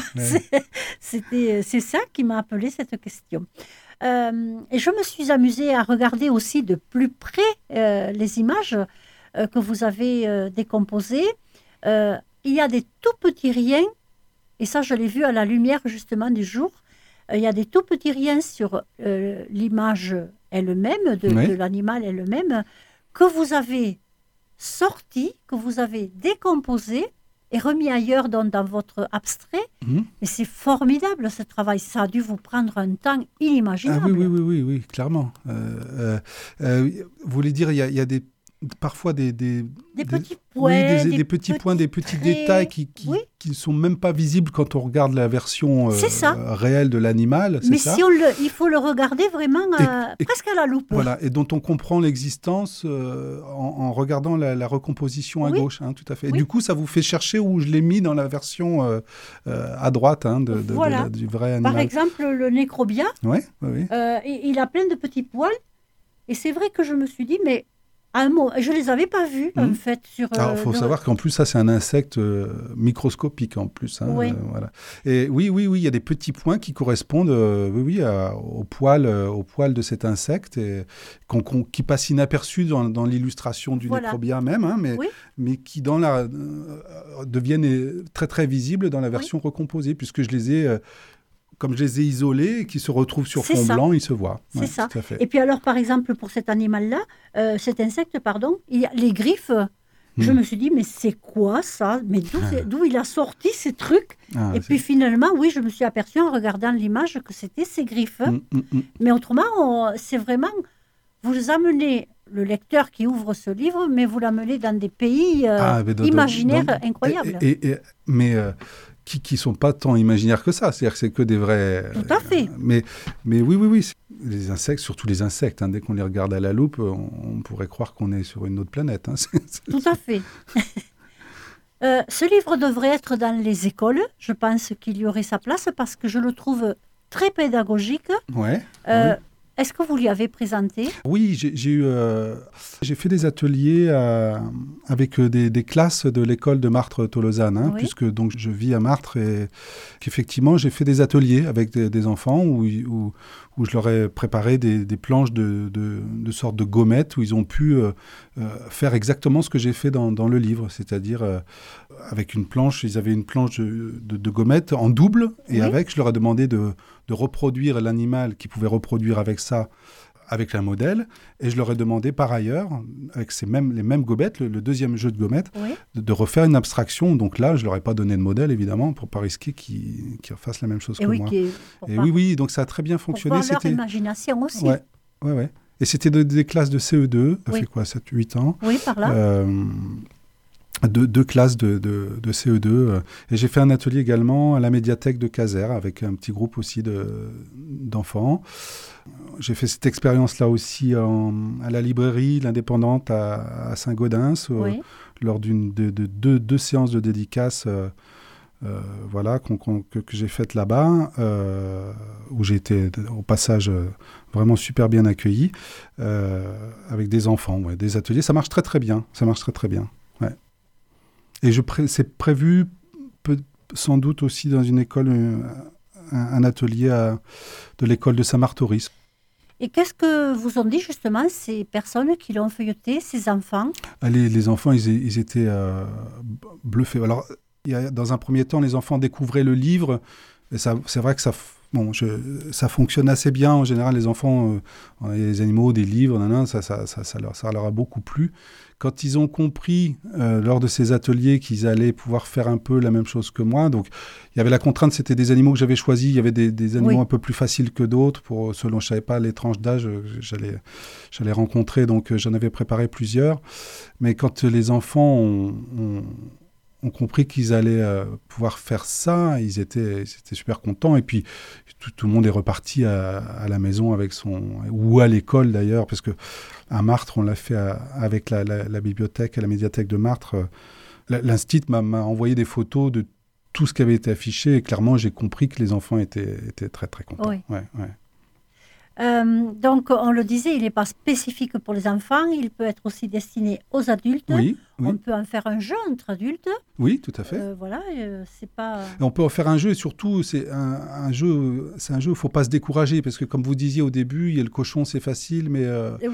S1: C'est ça qui m'a appelé cette question. Et je me suis amusée à regarder aussi de plus près les images que vous avez décomposées. Il y a des tout petits riens, et ça je l'ai vu à la lumière justement du jour, il y a des tout petits riens sur l'image elle-même, de l'animal elle-même, que vous avez sorti, que vous avez décomposé et remis ailleurs dans votre abstrait. Mais c'est formidable ce travail, ça a dû vous prendre un temps inimaginable.
S2: Oui, clairement. Vous voulez dire, il y a parfois des
S1: petits points,
S2: des petits points, des petits détails qui ne sont même pas visibles quand on regarde la version réelle de l'animal.
S1: Mais il faut le regarder vraiment presque à la loupe.
S2: Voilà, et dont on comprend l'existence en regardant la recomposition à gauche, tout à fait. Et du coup, ça vous fait chercher où je l'ai mis dans la version à droite du vrai animal.
S1: Par exemple, le nécrobia, il a plein de petits poils. Et c'est vrai que je me suis dit, mais je ne les avais pas vus, en fait. Il
S2: faut savoir qu'en plus, ça, c'est un insecte microscopique, en plus. Voilà. Et oui, il y a des petits points qui correspondent au poil de cet insecte, et qui passent inaperçus dans l'illustration du nécrobia même, mais qui deviennent très, très visibles dans la version recomposée, puisque je les ai... comme je les ai isolés et qui se retrouvent sur fond blanc, ils se voient.
S1: C'est ça. Tout à fait. Et puis alors, par exemple, pour cet animal-là, cet insecte, il y a les griffes. Je me suis dit, mais c'est quoi ça? Mais d'où il a sorti ces trucs? Et puis finalement, je me suis aperçue en regardant l'image que c'était ces griffes. Mais autrement, c'est vraiment... Vous amenez le lecteur qui ouvre ce livre, mais vous l'amenez dans des pays imaginaires incroyables. Qui ne sont pas tant imaginaires que ça. C'est-à-dire que c'est que des vrais... Tout à fait.
S2: Mais oui. Les insectes, surtout les insectes, dès qu'on les regarde à la loupe, on pourrait croire qu'on est sur une autre planète.
S1: Tout à fait. Ce livre devrait être dans les écoles. Je pense qu'il y aurait sa place parce que je le trouve très pédagogique.
S2: Oui.
S1: Est-ce que vous lui avez présenté?
S2: Oui, j'ai fait des ateliers avec des classes de l'école de Martres-Tolosane, puisque donc je vis à Martres et qu'effectivement j'ai fait des ateliers avec des enfants où je leur ai préparé des planches de sorte de gommettes où ils ont pu faire exactement ce que j'ai fait dans le livre, c'est-à-dire avec une planche, ils avaient une planche de gommettes en double et je leur ai demandé de reproduire l'animal qu'ils pouvaient reproduire avec ça, avec un modèle, et je leur ai demandé par ailleurs, avec les mêmes gommettes, le deuxième jeu de gommettes, de refaire une abstraction. Donc là, je leur ai pas donné de modèle, évidemment, pour pas risquer qu'ils fassent la même chose que moi. Oui, donc ça a très bien fonctionné.
S1: Pour leur imagination aussi.
S2: Ouais. Et c'était des classes de CE2, ça fait quoi, 7-8 ans.
S1: Oui, par là.
S2: deux classes de CE2. Et j'ai fait un atelier également à la médiathèque de Caser avec un petit groupe aussi d'enfants. J'ai fait cette expérience-là aussi à la librairie L'Indépendante à Saint-Gaudens, lors de deux séances de dédicaces que j'ai faites là-bas, où j'ai été au passage vraiment super bien accueilli, avec des enfants, des ateliers. Ça marche très très bien. Ouais. Et c'est prévu sans doute aussi dans une école, un atelier de l'école de Saint-Marthoris.
S1: Et qu'est-ce que vous ont dit justement ces personnes qui l'ont feuilleté, ces enfants ?
S2: Les enfants, ils étaient bluffés. Alors, dans un premier temps, les enfants découvraient le livre. Et c'est vrai que ça fonctionne assez bien. En général, les enfants, les animaux, des livres, ça leur a beaucoup plu. Quand ils ont compris, lors de ces ateliers, qu'ils allaient pouvoir faire un peu la même chose que moi, donc il y avait la contrainte, c'était des animaux que j'avais choisis. Il y avait des animaux un peu plus faciles que d'autres, selon je ne savais pas les tranches d'âge j'allais rencontrer, donc j'en avais préparé plusieurs. Mais quand les enfants ont compris qu'ils allaient pouvoir faire ça, ils étaient super contents. Et puis, tout le monde est reparti à la maison ou à l'école d'ailleurs, parce qu'à Martres, on l'a fait avec la bibliothèque, à la médiathèque de Martres. L'Institut m'a envoyé des photos de tout ce qui avait été affiché, et clairement, j'ai compris que les enfants étaient très, très contents.
S1: Oui.
S2: Ouais.
S1: Donc, on le disait, il n'est pas spécifique pour les enfants, il peut être aussi destiné aux adultes.
S2: Oui.
S1: On peut en faire un jeu entre adultes.
S2: Oui, tout à fait.
S1: C'est pas...
S2: Et on peut en faire un jeu, et surtout, c'est un jeu où il ne faut pas se décourager, parce que comme vous disiez au début, il y a le cochon, c'est facile, mais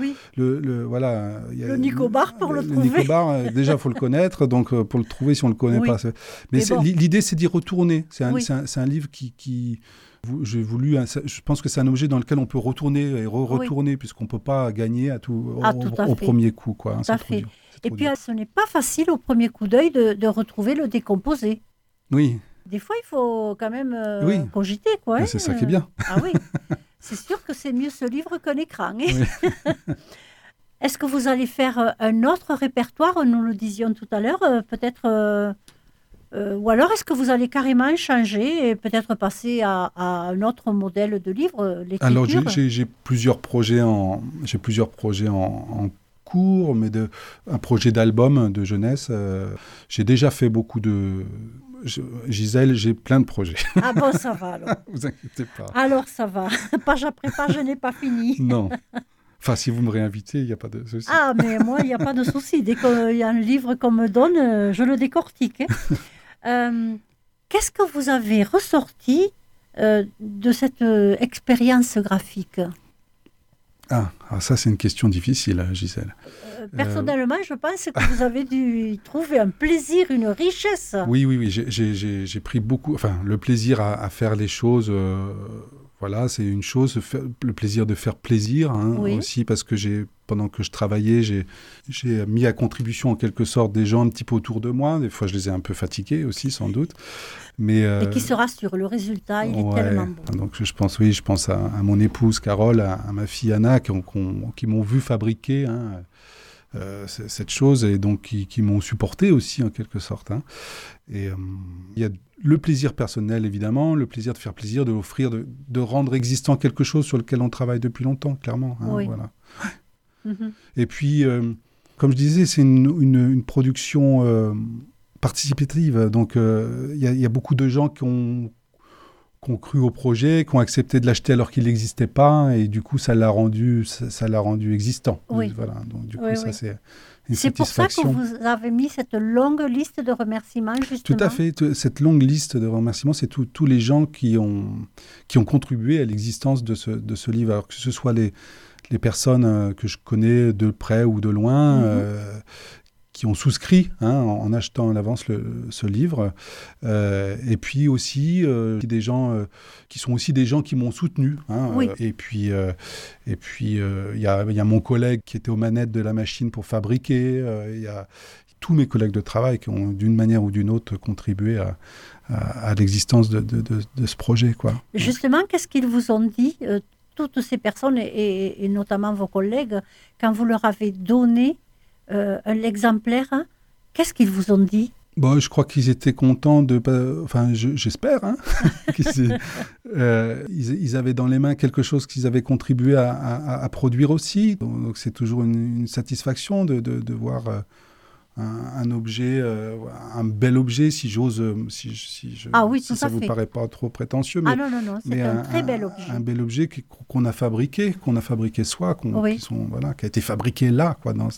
S1: le Nicobar, pour le trouver.
S2: Le Nicobar, déjà, il faut le connaître, donc pour le trouver, si on ne le connaît pas. Mais l'idée, c'est d'y retourner. C'est un livre qui je pense que c'est un objet dans lequel on peut retourner et retourner, puisqu'on ne peut pas gagner au premier coup.
S1: Tout à fait. Et puis, ce n'est pas facile au premier coup d'œil de retrouver le décomposé.
S2: Oui.
S1: Des fois, il faut quand même cogiter.
S2: C'est ça qui est bien.
S1: Ah oui, c'est sûr que c'est mieux ce livre qu'un écran. Oui. Est-ce que vous allez faire un autre répertoire ? Nous le disions tout à l'heure, peut-être... ou alors, est-ce que vous allez carrément changer et peut-être passer à un autre modèle de livre, l'écriture ?
S2: Alors, j'ai plusieurs projets en cours, mais un projet d'album de jeunesse. J'ai déjà fait beaucoup de... Gisèle, j'ai plein de projets.
S1: Ah bon, ça va alors.
S2: Vous inquiétez pas.
S1: Alors, ça va. Page après page, je n'ai pas fini.
S2: Non. Enfin, si vous me réinvitez, il n'y a pas de souci.
S1: Ah, mais moi, il n'y a pas de souci. Dès qu'il y a un livre qu'on me donne, je le décortique. Qu'est-ce que vous avez ressorti de cette expérience graphique ?
S2: Ça, c'est une question difficile, Gisèle.
S1: Personnellement, je pense que vous avez dû trouver un plaisir, une richesse.
S2: Oui, j'ai pris beaucoup... Enfin, le plaisir à faire les choses... c'est une chose, le plaisir de faire plaisir, aussi, parce que pendant que je travaillais, j'ai mis à contribution en quelque sorte des gens un petit peu autour de moi. Des fois, je les ai un peu fatigués aussi, sans doute. Mais,
S1: et qui se rassurent, le résultat, il est tellement bon.
S2: Donc, je pense à mon épouse Carole, à ma fille Anna, qui m'ont vu fabriquer cette chose, et donc qui m'ont supporté aussi, en quelque sorte. Et il y a le plaisir personnel, évidemment, le plaisir de faire plaisir, de offrir, de rendre existant quelque chose sur lequel on travaille depuis longtemps, clairement. Voilà. Mm-hmm. Et puis, comme je disais, c'est une production participative. Donc, il y a beaucoup de gens qui ont cru au projet, qui ont accepté de l'acheter alors qu'il n'existait pas, et du coup, ça l'a rendu existant.
S1: Oui.
S2: Voilà. Donc, du coup, ça, c'est une
S1: C'est pour ça
S2: satisfaction.
S1: que vous avez mis cette longue liste de remerciements, justement.
S2: Tout à fait. Cette longue liste de remerciements, c'est tous les gens qui ont contribué à l'existence de ce livre. Alors que ce soit les personnes que je connais de près ou de loin, qui ont souscrit en achetant à l'avance ce livre, et puis aussi des gens qui sont aussi des gens qui m'ont soutenu. Et puis il y a mon collègue qui était aux manettes de la machine pour fabriquer. Il y a tous mes collègues de travail qui ont d'une manière ou d'une autre contribué à l'existence de ce projet, quoi.
S1: Justement, qu'est-ce qu'ils vous ont dit, toutes ces personnes et notamment vos collègues, quand vous leur avez donné l'exemplaire Qu'est-ce qu'ils vous ont dit?
S2: Bon, je crois qu'ils étaient contents de... Enfin, j'espère. Hein, ils avaient dans les mains quelque chose qu'ils avaient contribué à produire aussi. Donc c'est toujours une satisfaction de voir un objet, un bel objet, si j'ose...
S1: oui,
S2: si ça ne vous paraît pas trop prétentieux.
S1: Mais, non, c'est un très bel objet.
S2: Un bel objet qu'on a fabriqué soi, qui a été fabriqué là, quoi, dans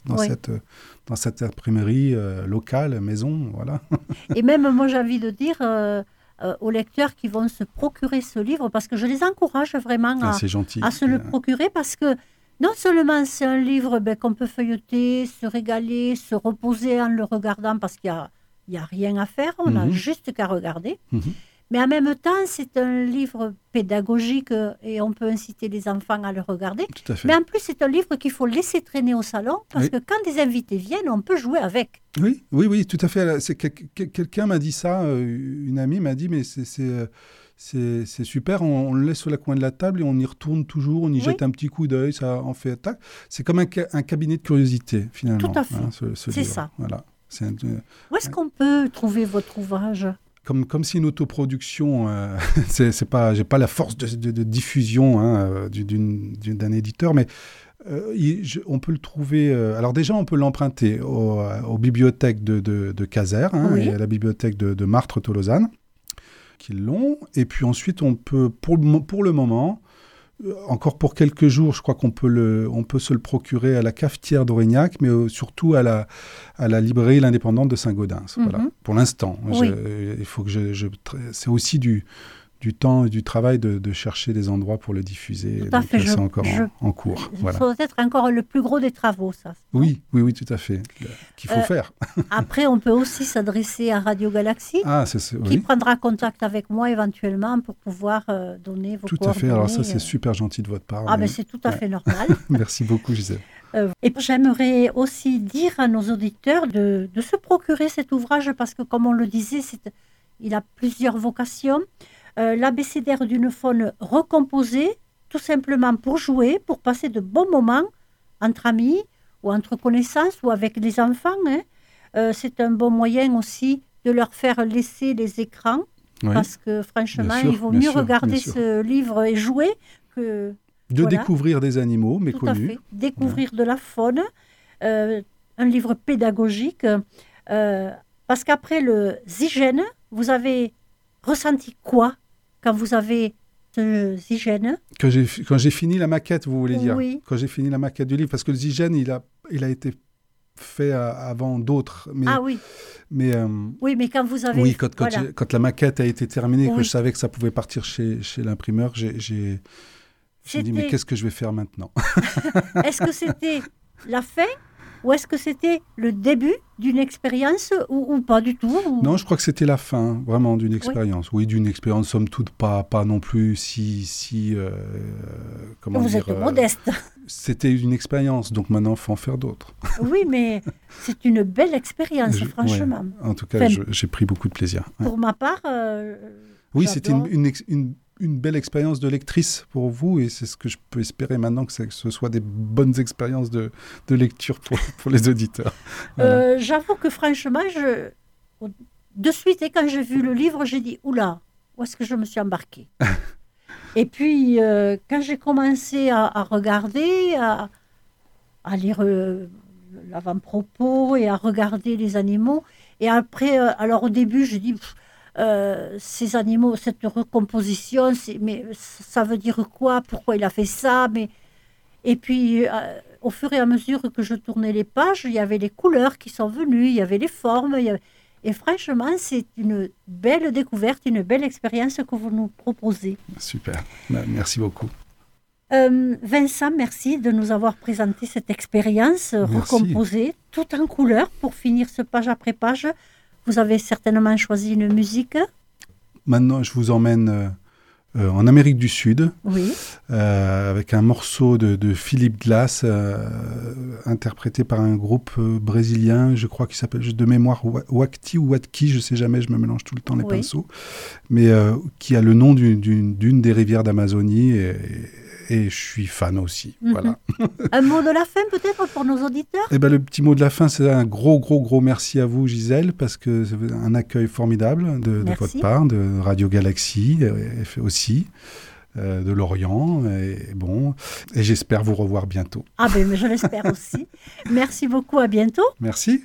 S2: cette imprimerie locale, maison, voilà.
S1: Et même, moi, j'ai envie de dire aux lecteurs qui vont se procurer ce livre, parce que je les encourage vraiment à se le procurer, parce que non seulement c'est un livre qu'on peut feuilleter, se régaler, se reposer en le regardant, parce qu'il n'y a rien à faire, on n'a juste qu'à regarder. Mais en même temps, c'est un livre pédagogique et on peut inciter les enfants à le regarder.
S2: Tout à fait.
S1: Mais en plus, c'est un livre qu'il faut laisser traîner au salon parce que quand des invités viennent, on peut jouer avec.
S2: Oui, tout à fait. Quelqu'un m'a dit ça, une amie m'a dit, mais c'est super, on le laisse sur le coin de la table et on y retourne toujours, on y jette un petit coup d'œil, ça en fait attaque. C'est comme un cabinet de curiosité, finalement.
S1: Tout à fait,
S2: ce
S1: c'est
S2: livre.
S1: ça.
S2: Voilà.
S1: Où est-ce qu'on peut trouver votre ouvrage ?
S2: Comme c'est une autoproduction, j'ai pas la force de diffusion d'un éditeur, mais on peut le trouver. Alors déjà, on peut l'emprunter aux bibliothèques de Caser et à la bibliothèque de Martres-Tolosane, qui l'ont. Et puis ensuite, on peut, pour le moment, encore pour quelques jours, je crois qu'on peut se le procurer à la cafetière d'Aurignac, mais surtout à la librairie L'Indépendante de Saint-Gaudens. Voilà, pour l'instant. Il faut que c'est aussi du temps et du travail de chercher des endroits pour le diffuser.
S1: Tout à fait.
S2: C'est encore en cours.
S1: Ça doit être encore le plus gros des travaux, ça.
S2: Oui, tout à fait. Qu'il faut faire.
S1: Après, on peut aussi s'adresser à Radio Galaxie, qui prendra contact avec moi éventuellement pour pouvoir donner vos coordonnées.
S2: Tout à fait. Alors ça, c'est super gentil de votre part.
S1: Mais c'est tout à fait normal.
S2: Merci beaucoup, Gisèle.
S1: Et j'aimerais aussi dire à nos auditeurs de se procurer cet ouvrage parce que, comme on le disait, il a plusieurs vocations. L'abécédaire d'une faune recomposée, tout simplement pour jouer, pour passer de bons moments entre amis ou entre connaissances ou avec les enfants. C'est un bon moyen aussi de leur faire laisser les écrans parce que franchement, il vaut mieux regarder ce livre et jouer que...
S2: découvrir des animaux méconnus.
S1: Tout à fait, découvrir de la faune, un livre pédagogique, parce qu'après le Zygène, vous avez ressenti quoi quand vous avez ce Zygène ? Quand
S2: j'ai fini la maquette, vous voulez dire ?
S1: Oui.
S2: Quand j'ai fini la maquette du livre, parce que le Zygène, il a été fait avant d'autres. Mais,
S1: oui.
S2: Mais,
S1: mais quand vous avez...
S2: Oui, quand la maquette a été terminée, que je savais que ça pouvait partir chez l'imprimeur, j'ai dit, mais qu'est-ce que je vais faire maintenant ?
S1: Est-ce que c'était la fin ? Ou est-ce que c'était le début d'une expérience ou pas du tout
S2: Non, je crois que c'était la fin, vraiment, d'une expérience. Oui, d'une expérience, somme toute, pas non plus si comment
S1: Vous
S2: dire,
S1: êtes modeste.
S2: C'était une expérience, donc maintenant, il faut en faire d'autres.
S1: Oui, mais c'est une belle expérience, franchement.
S2: En tout cas, j'ai pris beaucoup de plaisir.
S1: Pour ma part...
S2: oui, c'était une belle expérience de lectrice pour vous, et c'est ce que je peux espérer maintenant, que ce soit des bonnes expériences de lecture pour les auditeurs. Voilà.
S1: J'avoue que franchement, de suite, et quand j'ai vu le livre, j'ai dit, oula, où est-ce que je me suis embarquée ? Et puis, quand j'ai commencé à regarder, à lire l'avant-propos et à regarder les animaux, et après, alors au début, je dis... ces animaux, cette recomposition, mais ça veut dire quoi ? Pourquoi il a fait ça ? Et puis, au fur et à mesure que je tournais les pages, il y avait les couleurs qui sont venues, il y avait les formes. Et franchement, c'est une belle découverte, une belle expérience que vous nous proposez.
S2: Super, merci beaucoup.
S1: Vincent, merci de nous avoir présenté cette expérience recomposée, tout en couleurs, pour finir ce page après page. Vous avez certainement choisi une musique.
S2: Maintenant, je vous emmène en Amérique du Sud, avec un morceau de Philippe Glass, interprété par un groupe brésilien, je crois qu'il s'appelle de mémoire Wakti ou Watki, je ne sais jamais, je me mélange tout le temps les pinceaux, mais qui a le nom d'une des rivières d'Amazonie, et je suis fan aussi. Voilà.
S1: Un mot de la fin peut-être pour nos auditeurs?
S2: Eh ben, le petit mot de la fin, c'est un gros merci à vous, Gisèle, parce que c'est un accueil formidable de votre part, de Radio Galaxie aussi. De Lorient, et j'espère vous revoir bientôt.
S1: Ah ben, je l'espère aussi. Merci beaucoup, à bientôt.
S2: Merci.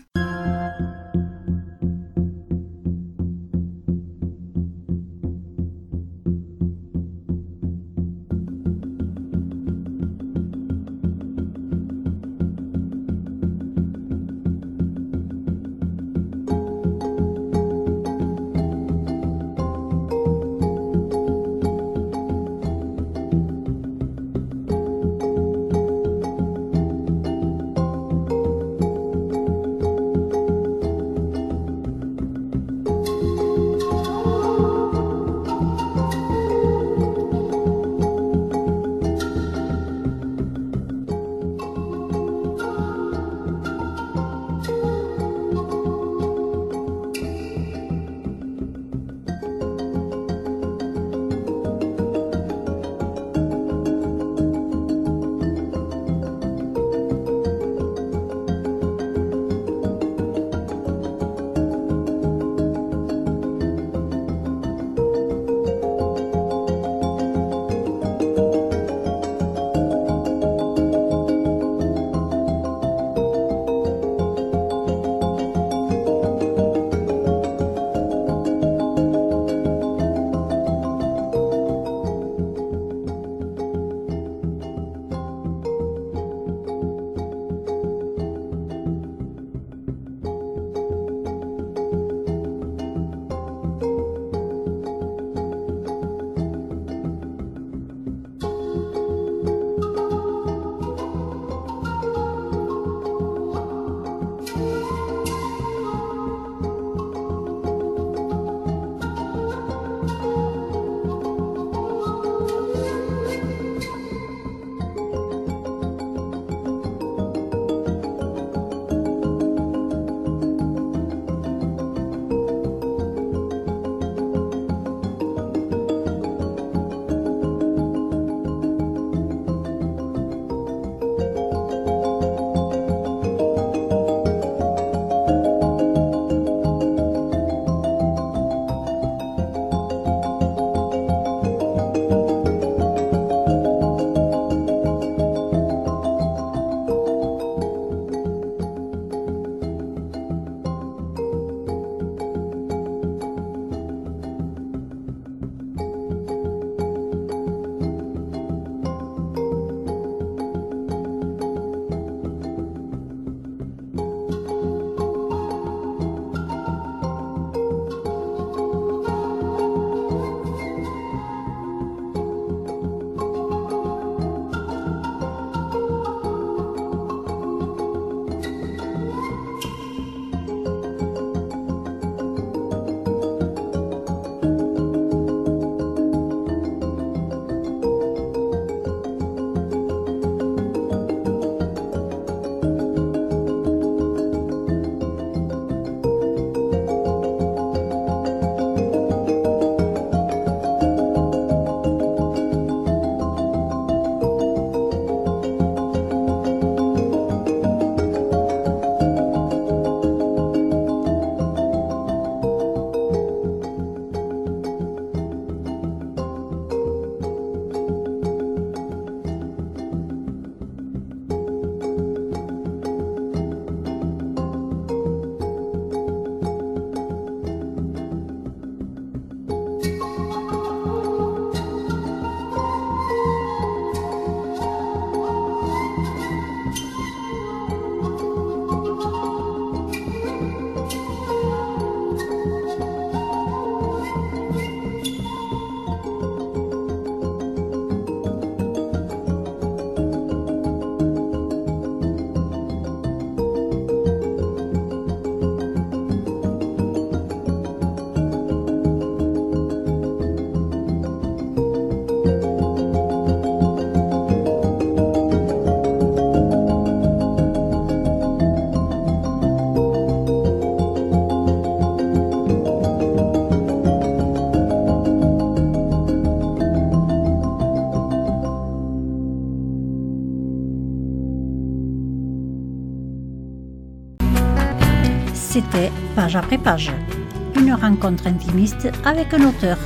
S1: C'était Page après page, une rencontre intimiste avec un auteur.